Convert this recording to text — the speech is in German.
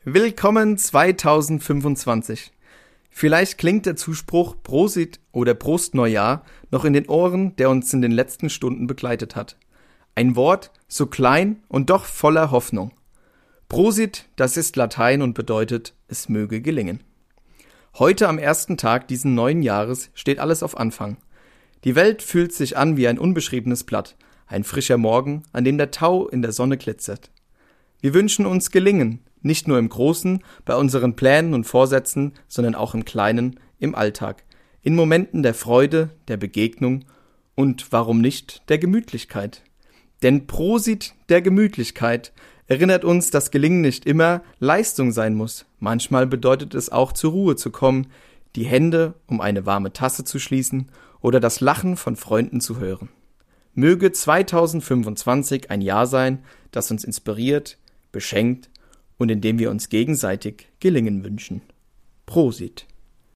Willkommen 2025. Vielleicht klingt der Zuspruch Prosit oder Prost Neujahr noch in den Ohren, der uns in den letzten Stunden begleitet hat. Ein Wort so klein und doch voller Hoffnung. Prosit, das ist Latein und bedeutet, es möge gelingen. Heute am ersten Tag diesen neuen Jahres steht alles auf Anfang. Die Welt fühlt sich an wie ein unbeschriebenes Blatt, ein frischer Morgen, an dem der Tau in der Sonne glitzert. Wir wünschen uns Gelingen, nicht nur im Großen, bei unseren Plänen und Vorsätzen, sondern auch im Kleinen, im Alltag, in Momenten der Freude, der Begegnung und, warum nicht, der Gemütlichkeit. Denn Prosit der Gemütlichkeit erinnert uns, dass Gelingen nicht immer Leistung sein muss. Manchmal bedeutet es auch, zur Ruhe zu kommen, die Hände um eine warme Tasse zu schließen oder das Lachen von Freunden zu hören. Möge 2025 ein Jahr sein, das uns inspiriert, beschenkt und in dem wir uns gegenseitig Gelingen wünschen. Prosit!